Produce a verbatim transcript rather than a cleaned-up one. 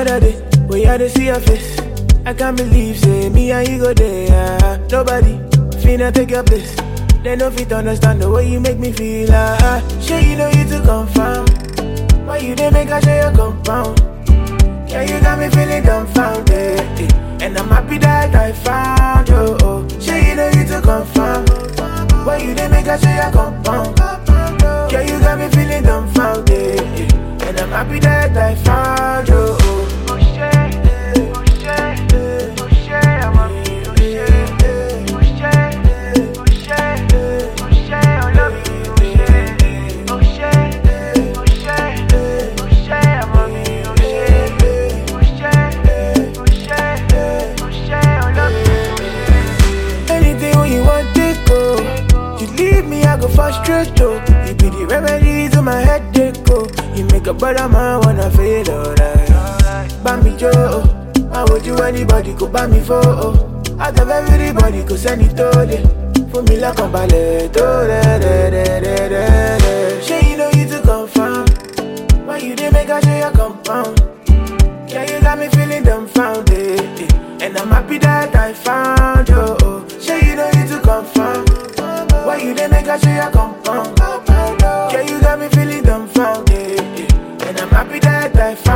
Another day, we had to see your face. I can't believe, say, me and you go there. Ah, nobody finna take your place. They no fit understand the way you make me feel. Ah, sure you know you to confirm. Why you dey make I share your compound? Yeah, you got me feeling dumbfounded. Eh. And I'm happy that I found you. Oh, sure you know you to confirm. Why you dey make I share your compound? Yeah, you got me feeling dumbfounded. Eh. And I'm happy that I found you. Oh, oh shit. I go frustrate you. You be the remedy to my headache, oh. You make a brother man wanna feel alright. Bambi Joe, how would you anybody go buy me for? Oh, out of everybody go send it to them. For me like a ballet, sure you know you to confirm. Why you didn't make I share your compound? Yeah, you got me feeling dumbfounded. And I'm happy that I found you. Oh, sure you know you to confirm. Why you didn't make I share your compound? Yeah, you got me feeling dumbfounded. And I'm happy that I found